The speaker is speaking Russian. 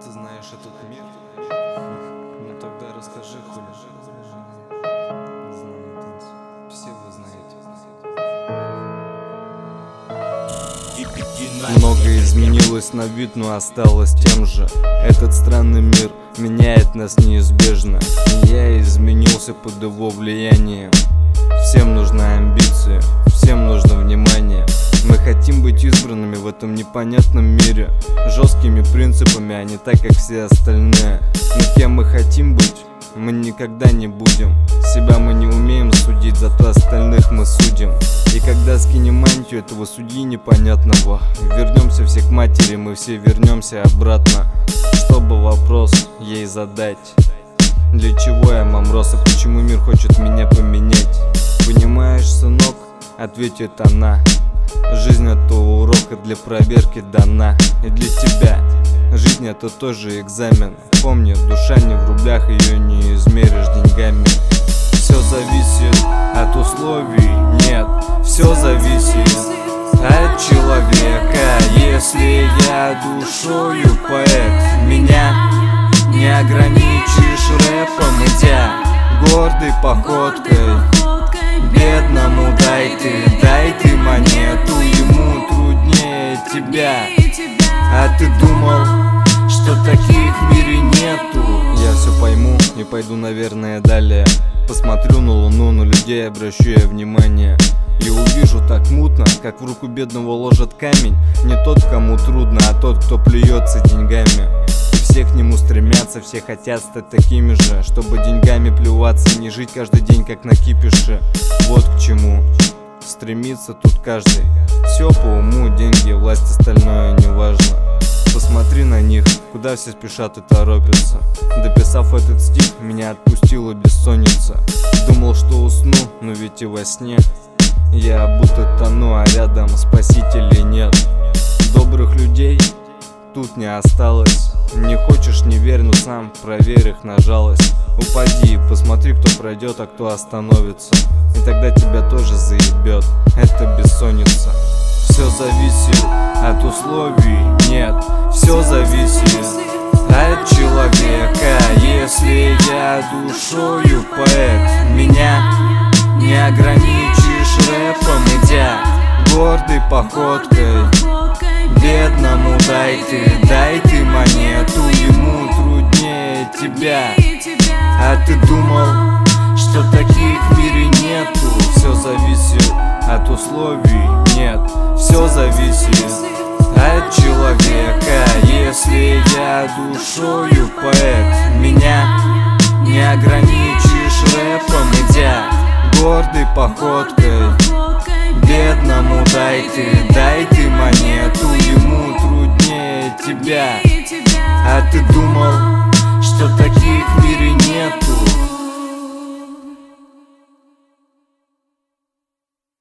ты знаешь этот мир? Ну тогда расскажи, хули. Знает, все вы знаете. Многое изменилось на вид, но осталось тем же. Этот странный мир меняет нас неизбежно. Я изменился под его влиянием. Всем нужны амбиции, всем нужно внимание. Мы хотим быть избранными в этом непонятном мире, жесткими принципами, а не так, как все остальные. Но кем мы хотим быть, мы никогда не будем. Себя мы не умеем судить, зато остальных мы судим. И когда скинем мантию этого судьи непонятного, вернемся все к матери, мы все вернемся обратно, чтобы вопрос ей задать: для чего я мамрос и почему мир хочет меня поменять? Понимаешь, сынок, ответит она: жизнь это урок, и для проверки дана. И для тебя жизнь это тоже экзамен. Помни, душа не в рублях, ее не измеришь деньгами. Все зависит от условий, нет, все зависит от человека. Если я душою поэт, меня не ограничишь рэпом, идя гордой походкой. Бедному дай ты монету, ему труднее тебя. А ты думал, что таких в мире нету? Я все пойму и пойду, наверное, далее. Посмотрю на луну, на людей обращу я внимание. И увижу так мутно, как в руку бедного ложат камень. Не тот, кому трудно, а тот, кто плюется деньгами. И все к нему стремятся, все хотят стать такими же, чтобы деньгами плюваться, не жить каждый день как на кипише. Вот к чему стремится тут каждый. Все по уму, деньги, власть, остальное не важно. Посмотри на них, куда все спешат и торопятся. Дописав этот стих, меня отпустила бессонница. Думал, что усну, но ведь и во сне я будто тону, а рядом спасителей нет. Добрых людей тут не осталось. Не хочешь, не верь, но сам проверь их на жалость. Упади, посмотри, кто пройдет, а кто остановится. И тогда тебя тоже заебет эта бессонница. Все зависит от условий, нет, все зависит от человека. Если я душою поэт, меня не ограничишь рэпом, идя гордой походкой. Бедному дай ты монету, ему труднее тебя. А ты думал, что таких в мире нету? Все зависит от условий, нет, все зависит от человека. Если я душою поэт, меня не ограничишь рэпом, идя гордой походкой. Бедному дай ты монету, ему труднее тебя. А ты думал,